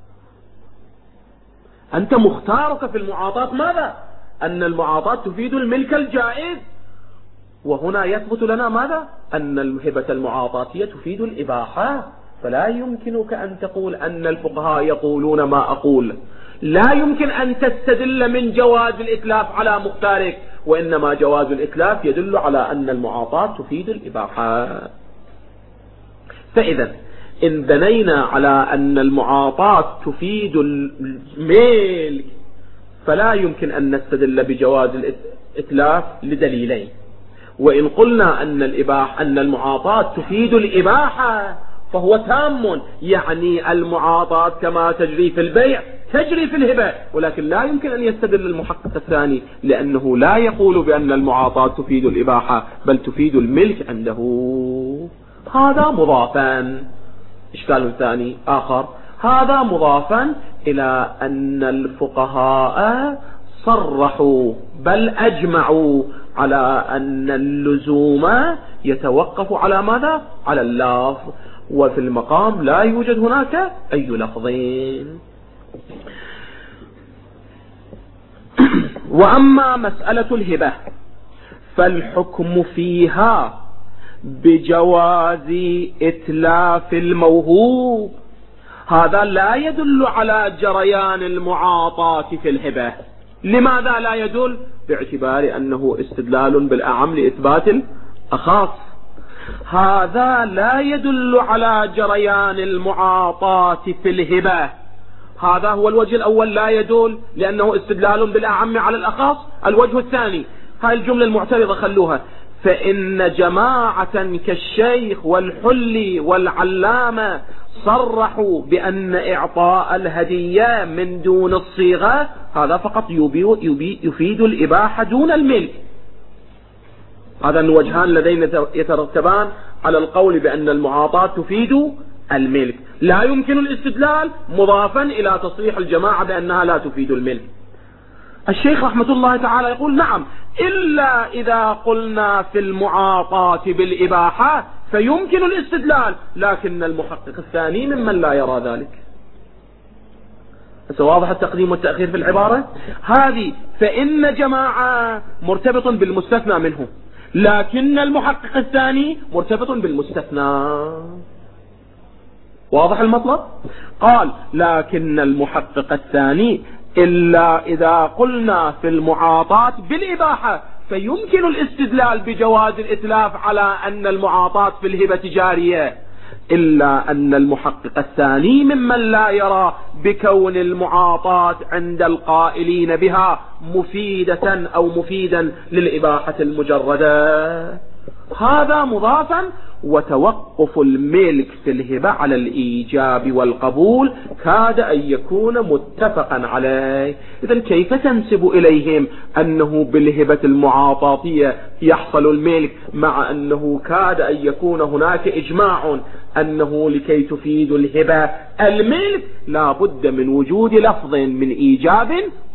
أنت مختارك في المعاطاة ماذا؟ أن المعاطاة تفيد الملك الجائز، وهنا يثبت لنا ماذا؟ أن الهبة المعاطاتية تفيد الإباحة. فلا يمكنك أن تقول أن الفقهاء يقولون ما أقول، لا يمكن أن تستدل من جواز الإتلاف على مختارك، وإنما جواز الإتلاف يدل على أن المعاطاة تفيد الإباحة. فإذا إن بنينا على أن المعاطاة تفيد الملك فلا يمكن أن نستدل بجواز الإتلاف لدليلين. وإن قلنا أن الإباحة أن المعاطاة تفيد الإباحة فهو تام، يعني المعاطاة كما تجري في البيع تجري في الهبة، ولكن لا يمكن أن يستدل المحقق الثاني لأنه لا يقول بأن المعاطاة تفيد الإباحة بل تفيد الملك عنده. هذا مضافا. إشكال ثاني آخر، هذا مضافا إلى أن الفقهاء صرحوا بل أجمعوا على أن اللزوم يتوقف على ماذا؟ على اللفظ، وفي المقام لا يوجد هناك أي لفظين. وأما مسألة الهبة فالحكم فيها بجواز إتلاف الموهوب، هذا لا يدل على جريان المعاطاة في الهبة. لماذا لا يدل؟ باعتبار أنه استدلال بالأعم لإثبات الأخص. هذا لا يدل على جريان المعاطاة في الهبة. هذا هو الوجه الأول، لا يدل لأنه استدلال بالأعم على الأخص. الوجه الثاني، هاي الجملة المعترضة خلوها، فإن جماعة كالشيخ والحلي والعلامة صرحوا بأن إعطاء الهدية من دون الصيغة هذا فقط يفيد الإباحة دون الملك. هذا الوجهان الذين يترتبان على القول بأن المعاطاة تفيد الملك. لا يمكن الاستدلال مضافا إلى تصريح الجماعة بأنها لا تفيد الملك. الشيخ رحمة الله تعالى يقول نعم، إلا إذا قلنا في المعاطاة بالإباحة فيمكن الاستدلال، لكن المحقق الثاني ممن لا يرى ذلك. واضح التقديم والتأخير في العبارة هذه. فإن جماعة مرتبط بالمستثنى منه، لكن المحقق الثاني مرتبط بالمستثنى. واضح المطلب؟ قال لكن المحقق الثاني إلا إذا قلنا في المعاطاة بالإباحة فيمكن الاستدلال بجواز الإتلاف على أن المعاطاة في الهبة جارية، إلا أن المحقق الثاني ممن لا يرى بكون المعاطاة عند القائلين بها مفيدة أو مفيدا للإباحة المجردة. هذا مضافا. وتوقف الملك في الهبة على الإيجاب والقبول كاد أن يكون متفقا عليه. إذن كيف تنسب إليهم أنه بالهبة المعاطاتية يحصل الملك، مع أنه كاد أن يكون هناك إجماع أنه لكي تفيد الهبة الملك لا بد من وجود لفظ من إيجاب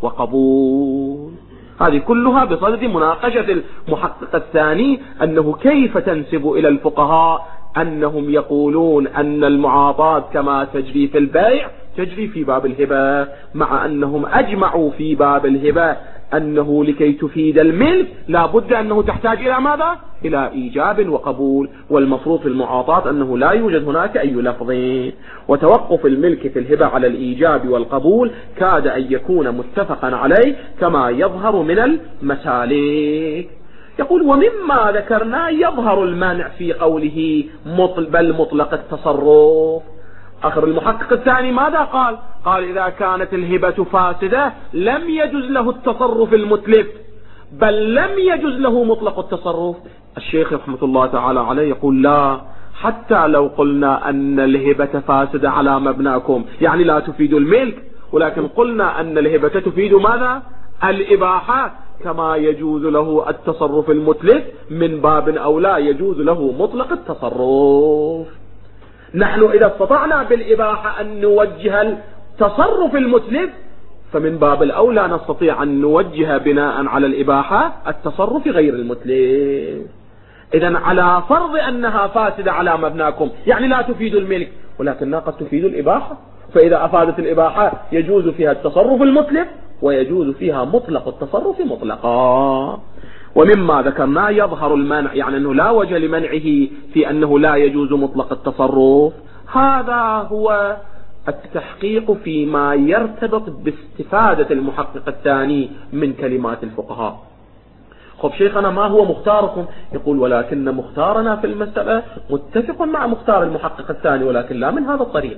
وقبول. هذه كلها بصدد مناقشة المحقق الثاني، أنه كيف تنسب إلى الفقهاء أنهم يقولون أن المعاطاة كما تجري في البيع تجري في باب الهبة، مع أنهم أجمعوا في باب الهبة أنه لكي تفيد الملك لا بد أنه تحتاج إلى ماذا؟ إلى إيجاب وقبول، والمفروض في المعاطاة أنه لا يوجد هناك أي لفظين. وتوقف الملك في الهبة على الإيجاب والقبول كاد أن يكون متفقا عليه كما يظهر من المسالك. يقول ومما ذكرنا يظهر المانع في قوله مطل بل مطلق التصرف. آخر المحقق الثاني ماذا قال؟ قال إذا كانت الهبة فاسدة لم يجوز له التصرف المتلف، بل لم يجوز له مطلق التصرف. الشيخ رحمة الله تعالى عليه يقول لا، حتى لو قلنا أن الهبة فاسدة على مبناكم يعني لا تفيد الملك، ولكن قلنا أن الهبة تفيد ماذا؟ الإباحة، كما يجوز له التصرف المتلف من باب أولى يجوز له مطلق التصرف. نحن إذا استطعنا بالإباحة أن نوجه التصرف المتلف فمن باب الأولى نستطيع أن نوجه بناء على الإباحة التصرف غير المتلف. إذن على فرض أنها فاسدة على مبناكم يعني لا تفيد الملك، ولكنها قد تفيد الإباحة، فإذا أفادت الإباحة يجوز فيها التصرف المتلف ويجوز فيها مطلق التصرف مطلقا. ومما ذكرنا يظهر المانع، يعني أنه لا وجه لمنعه في أنه لا يجوز مطلق التصرف. هذا هو التحقيق فيما يرتبط باستفادة المحقق الثاني من كلمات الفقهاء. خب شيخنا ما هو مختاركم؟ يقول ولكن مختارنا في المسألة متفق مع مختار المحقق الثاني، ولكن لا من هذا الطريق،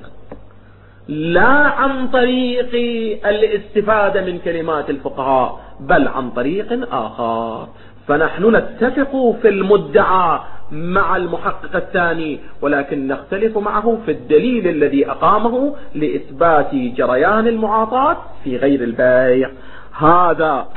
لا عن طريق الاستفادة من كلمات الفقهاء، بل عن طريق آخر. فنحن نتفق في المدعى مع المحقق الثاني، ولكن نختلف معه في الدليل الذي أقامه لإثبات جريان المعاطاة في غير البيع. هذا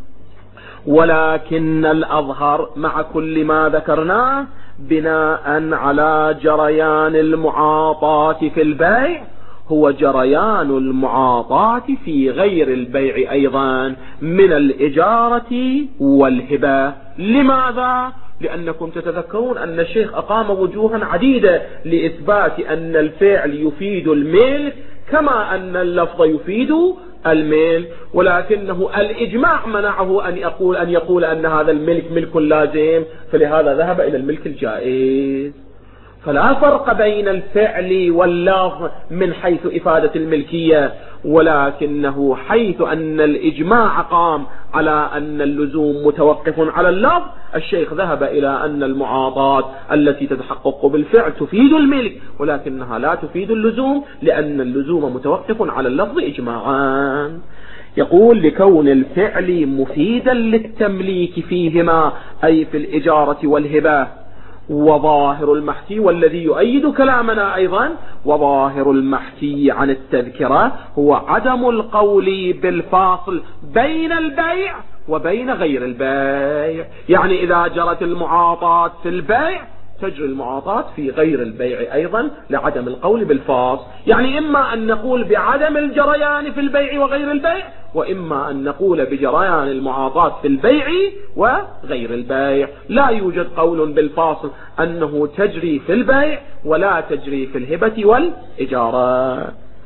ولكن الأظهر مع كل ما ذكرناه بناء على جريان المعاطاة في البيع هو جريان المعاطاة في غير البيع أيضا من الإجارة والهبة. لماذا؟ لأنكم تتذكرون أن الشيخ أقام وجوها عديدة لإثبات أن الفعل يفيد الملك كما أن اللفظ يفيد الملك، ولكنه الإجماع منعه أن يقول أن يقول أن هذا الملك ملك لازم، فلهذا ذهب إلى الملك الجائز. فلا فرق بين الفعل واللفظ من حيث إفادة الملكية، ولكنه حيث أن الإجماع قام على أن اللزوم متوقف على اللفظ، الشيخ ذهب إلى أن المعاطاة التي تتحقق بالفعل تفيد الملك ولكنها لا تفيد اللزوم، لأن اللزوم متوقف على اللفظ إجماعا. يقول لكون الفعل مفيدا للتمليك فيهما، أي في الإجارة والهبة. وظاهر المحكي، والذي يؤيد كلامنا أيضا، وظاهر المحكي عن التذكرة هو عدم القول بالفاصل بين البيع وبين غير البيع. يعني إذا جرت المعاطاة في البيع تجري المعاطاة في غير البيع أيضا لعدم القول بالفاصل. يعني إما أن نقول بعدم الجريان في البيع وغير البيع، وإما أن نقول بجريان المعاطاة في البيع وغير البيع. لا يوجد قول بالفاصل أنه تجري في البيع ولا تجري في الهبة والإجارة.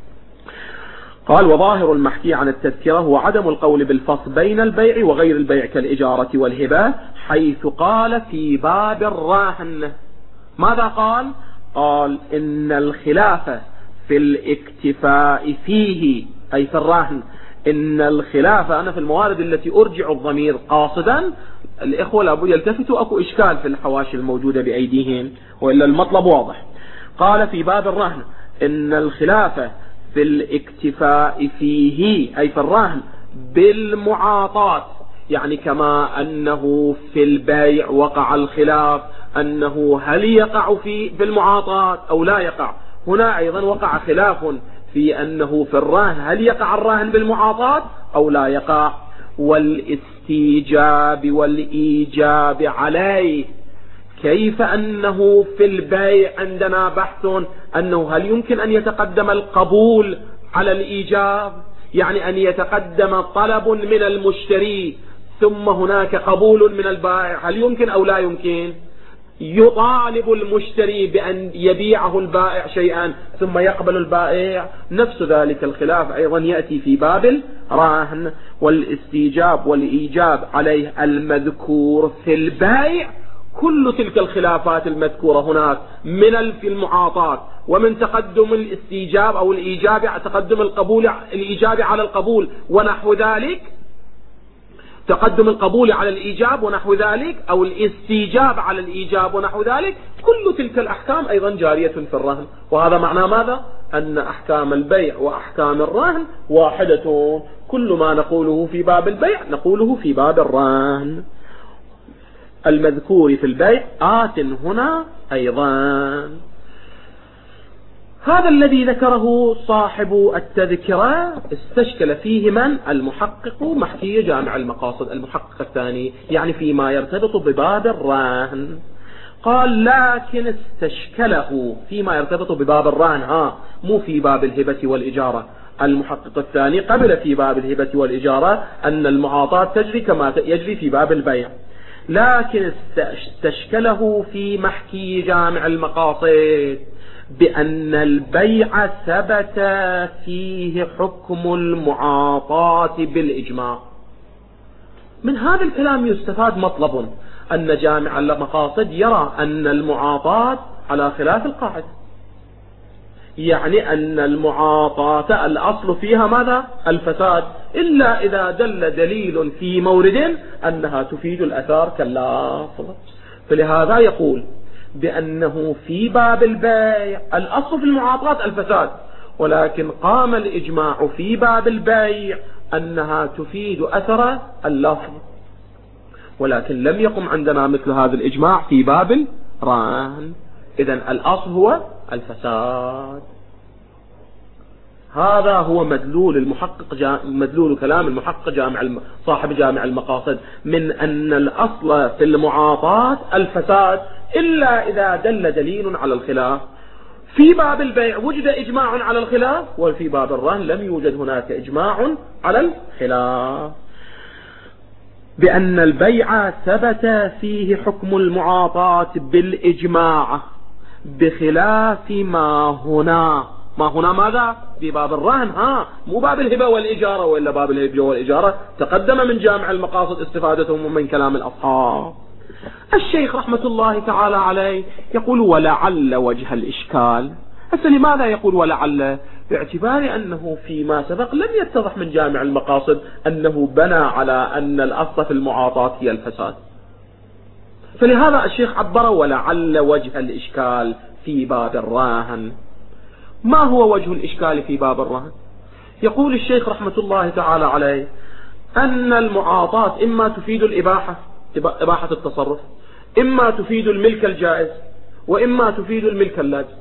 قال وظاهر المحكي عن التذكرة هو عدم القول بالفصل بين البيع وغير البيع كالإجارة والهبة، حيث قال في باب الرهن. ماذا قال؟ قال إن الخلاف في الاكتفاء فيه، أي في الرهن، إن الخلاف، أنا في الموارد التي أرجع الضمير قاصدا، الإخوة لابد يلتفتوا، أكو إشكال في الحواشي الموجودة بأيديهم وإلا المطلب واضح. قال في باب الرهن إن الخلاف في الاكتفاء فيه، أي في الرهن، بالمعاطاة، يعني كما أنه في البيع وقع الخلاف أنه هل يقع في بالمعاطاة أو لا يقع، هنا أيضا وقع خلاف في أنه في الرهن هل يقع الرهن بالمعاطاة أو لا يقع. والاستيجاب والإيجاب عليه، كيف أنه في البيع عندنا بحث أنه هل يمكن أن يتقدم القبول على الإيجاب، يعني أن يتقدم طلب من المشتري ثم هناك قبول من البائع، هل يمكن أو لا يمكن؟ يطالب المشتري بأن يبيعه البائع شيئا ثم يقبل البائع، نفس ذلك الخلاف أيضا يأتي في باب الرهن. والاستيجاب والإيجاب عليه المذكور في البيع، كل تلك الخلافات المذكورة هناك من في المعاطاة ومن تقدم الاستيجاب أو الإيجاب، تقدم القبول الإيجاب على القبول ونحو ذلك، تقدم القبول على الإيجاب ونحو ذلك، أو الاستيجاب على الإيجاب ونحو ذلك، كل تلك الأحكام أيضا جارية في الرهن. وهذا معنى ماذا؟ أن أحكام البيع وأحكام الرهن واحدة، كل ما نقوله في باب البيع نقوله في باب الرهن. المذكور في البيع آت هنا أيضا. هذا الذي ذكره صاحب التذكرة استشكل فيه من؟ المحقق محكي جامع المقاصد، المحقق الثاني، يعني فيما يرتبط بباب الرهن. قال لكن استشكله فيما يرتبط بباب الرهن، ها مو في باب الهبة والإجارة. المحقق الثاني قبل في باب الهبة والإجارة أن المعاطاة تجري كما يجري في باب البيع، لكن استشكله في محكي جامع المقاصد بأن البيع ثبت فيه حكم المعاطاة بالإجماع. من هذا الكلام يستفاد مطلب، أن جامع المقاصد يرى أن المعاطاة على خلاف القاعدة، يعني أن المعاطاة الأصل فيها ماذا؟ الفساد، إلا إذا دل دليل في مورد أنها تفيد الأثار كاللفظ. فلهذا يقول بأنه في باب البيع الأصل في المعاطاة الفساد، ولكن قام الإجماع في باب البيع أنها تفيد أثر اللفظ، ولكن لم يقم عندنا مثل هذا الإجماع في باب الرهن. إذن الأصل هو الفساد. هذا هو مدلول المحقق جا... مدلول كلام المحقق جامع الم... صاحب جامع المقاصد، من أن الأصل في المعاطاة الفساد إلا إذا دل دليل على الخلاف. في باب البيع وجد إجماع على الخلاف، وفي باب الرهن لم يوجد هناك إجماع على الخلاف. بأن البيع ثبت فيه حكم المعاطاة بالإجماع بخلاف ما هنا. ما هنا ماذا؟ في باب الرهن، ها مو باب الهبة والإجارة، وإلا باب الهبة والإجارة تقدم من جامع المقاصد استفادتهم من كلام الأصحاب. الشيخ رحمة الله تعالى عليه يقول ولعل وجه الإشكال. هسه لماذا يقول ولعل؟ باعتبار أنه فيما سبق لم يتضح من جامع المقاصد أنه بنى على أن الأصل في المعاطاة هي الفساد. فلهذا الشيخ عبر ولعل وجه الإشكال في باب الراهن. ما هو وجه الإشكال في باب الراهن؟ يقول الشيخ رحمة الله تعالى عليه أن المعاطاة إما تفيد الإباحة، إباحة التصرف، إما تفيد الملك الجائز، وإما تفيد الملك اللازم.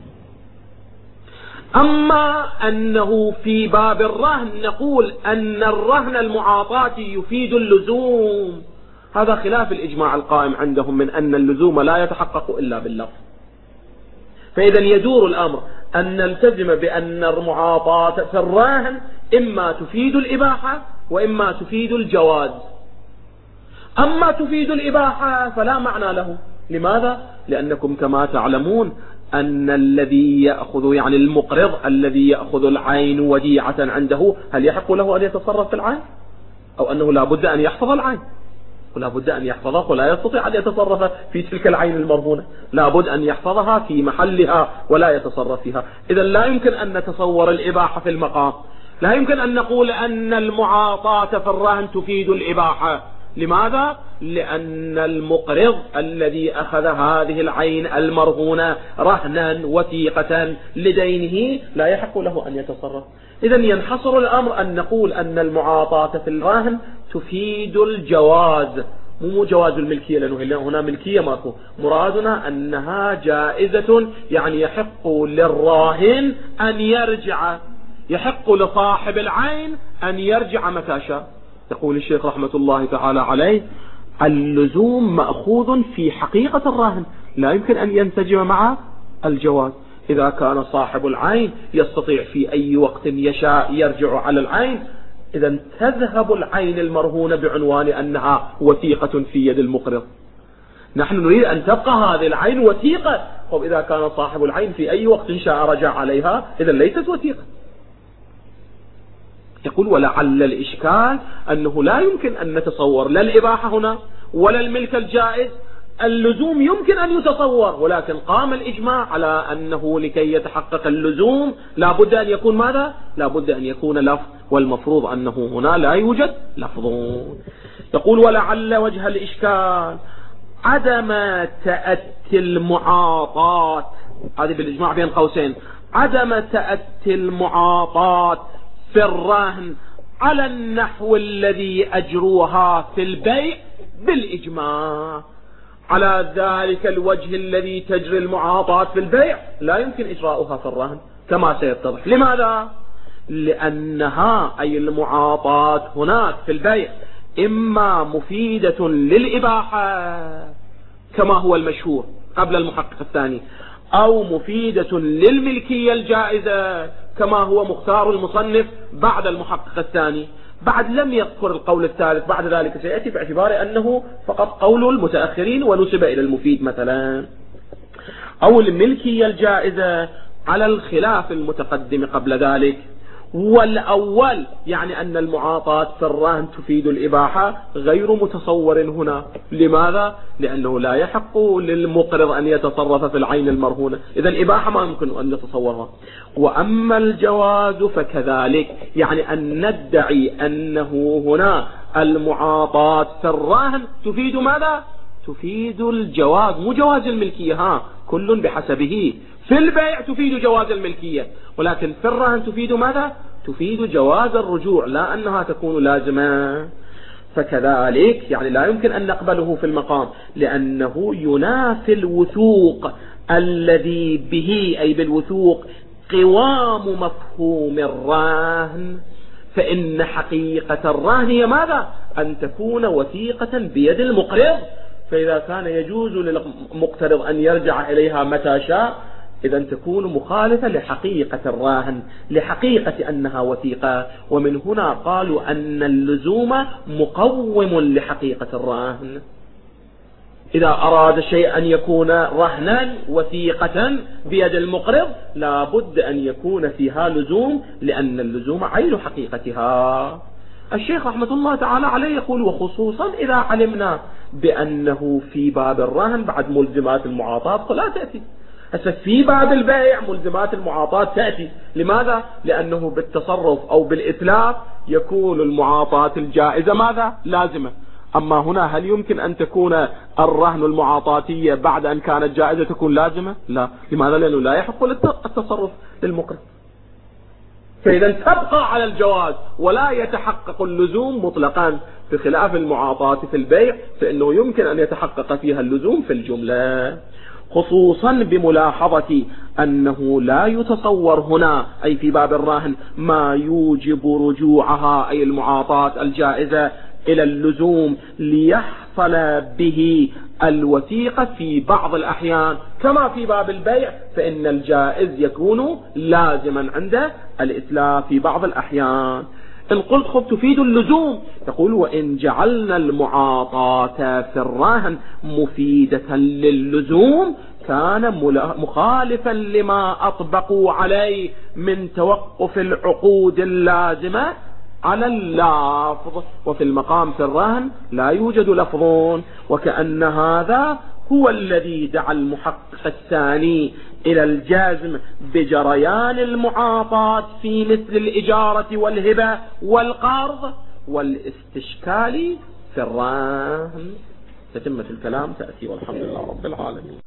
أما أنه في باب الرهن نقول أن الرهن المعاطاة يفيد اللزوم، هذا خلاف الإجماع القائم عندهم من أن اللزوم لا يتحقق إلا باللفظ. فإذا يدور الأمر أن نلتزم بأن المعاطاة في الرهن إما تفيد الإباحة وإما تفيد الجواز. أما تفيد الإباحة فلا معنى له. لماذا؟ لأنكم كما تعلمون أن الذي يأخذ يعني المقرض الذي يأخذ العين وديعة عنده، هل يحق له أن يتصرف في العين؟ أو أنه لا بد أن يحفظ العين، ولا بد أن يحفظها، ولا يستطيع أن يتصرف في تلك العين المرهونة، لا بد أن يحفظها في محلها ولا يتصرف فيها. إذا لا يمكن أن نتصور الإباحة في المقام، لا يمكن أن نقول أن المعاطاة في الرهن تفيد الإباحة. لماذا؟ لأن المقرض الذي أخذ هذه العين المرهونة رهنا وثيقة لدينه لا يحق له أن يتصرف. إذا ينحصر الأمر أن نقول أن المعاطاة في الرهن تفيد الجواز، مو جواز الملكية، لأنه هنا ملكية ماكو، مرادنا أنها جائزة، يعني يحق للراهن أن يرجع، يحق لصاحب العين أن يرجع متى شاء. يقول الشيخ رحمة الله تعالى عليه اللزوم مأخوذ في حقيقة الراهن، لا يمكن أن ينسجم مع الجواز. إذا كان صاحب العين يستطيع في أي وقت يشاء يرجع على العين، إذا تذهب العين المرهونة بعنوان أنها وثيقة في يد المقرض. نحن نريد أن تبقى هذه العين وثيقة، طب إذا كان صاحب العين في أي وقت شاء رجع عليها إذا ليست وثيقة. يقول ولعل الإشكال أنه لا يمكن أن نتصور لا الإباحة هنا ولا الملك الجائز، اللزوم يمكن أن يتصور، ولكن قام الإجماع على أنه لكي يتحقق اللزوم لا بد أن يكون ماذا؟ لا بد أن يكون لفظ، والمفروض أنه هنا لا يوجد لفظ. يقول ولعل وجه الإشكال عدم تأتي المعاطاة، هذه بالإجماع بين قوسين، عدم تأتي المعاطاة في الرهن على النحو الذي أجروها في البيع بالإجماع. على ذلك الوجه الذي تجري المعاطاة في البيع لا يمكن إجراؤها في الرهن كما سيتضح. لماذا؟ لأنها أي المعاطاة هناك في البيع إما مفيدة للإباحة كما هو المشهور قبل المحقق الثاني، أو مفيدة للملكية الجائزة كما هو مختار المصنف بعد المحقق الثاني. بعد لم يذكر القول الثالث، بعد ذلك سيأتي باعتبار أنه فقط قول المتأخرين ونسب إلى المفيد مثلا. أو الملكية الجائزة على الخلاف المتقدم قبل ذلك. والأول يعني أن المعاطاة في الرهن تفيد الإباحة غير متصور هنا. لماذا؟ لأنه لا يحق للمقرض أن يتصرف في العين المرهونة، إذا الإباحة ما يمكن أن نتصورها. وأما الجواز فكذلك، يعني أن ندعي أنه هنا المعاطاة في الرهن تفيد ماذا؟ تفيد الجواز، مو جواز الملكية، ها كل بحسبه. في البيع تفيد جواز الملكية، ولكن في الرهن تفيد ماذا؟ تفيد جواز الرجوع، لا أنها تكون لازمة. فكذلك يعني لا يمكن أن نقبله في المقام، لأنه ينافي الوثوق الذي به أي بالوثوق قوام مفهوم الرهن. فإن حقيقة الرهن هي ماذا؟ أن تكون وثيقة بيد المقرض، فإذا كان يجوز للمقترض أن يرجع إليها متى شاء إذا تكون مخالفة لحقيقة الراهن، لحقيقة أنها وثيقة. ومن هنا قالوا أن اللزوم مقوم لحقيقة الراهن. إذا أراد شيء أن يكون رهنا وثيقة بيد المقرض لا بد أن يكون فيها لزوم، لأن اللزوم عين حقيقتها. الشيخ رحمة الله تعالى عليه يقول وخصوصا إذا علمنا بأنه في باب الرهن بعد ملزمات المعاطاة فلا تأتي. هسه في باب البيع ملزمات المعاطاة تأتي. لماذا؟ لأنه بالتصرف أو بالإتلاف يكون المعاطاة الجائزة ماذا؟ لازمة. أما هنا هل يمكن أن تكون الرهن المعاطاتية بعد أن كانت جائزة تكون لازمة؟ لا. لماذا؟ لأنه لا يحق التصرف للمقرض. فإذا تبقى على الجواز ولا يتحقق اللزوم مطلقا، بخلاف المعاطاة في البيع فإنه يمكن أن يتحقق فيها اللزوم في الجملة، خصوصا بملاحظة أنه لا يتصور هنا أي في باب الراهن ما يوجب رجوعها أي المعاطاة الجائزة إلى اللزوم ليحصل به الوثيقة في بعض الأحيان، كما في باب البيع فإن الجائز يكون لازما عند الإتلاف في بعض الأحيان. إن قلت خب تفيد اللزوم، تقول وإن جعلنا المعاطاة في الرهن مفيدة للزوم كان مخالفا لما أطبقوا عليه من توقف العقود اللازمة على اللفظ، وفي المقام في الرهن لا يوجد لفظ، وكأن هذا هو الذي دعا المحقق الثاني إلى الجزم بجريان المعاطاة في مثل الإجارة والهبة والقرض والاستشكال في الرهن. تتمة الكلام تأتي، والحمد لله رب العالمين.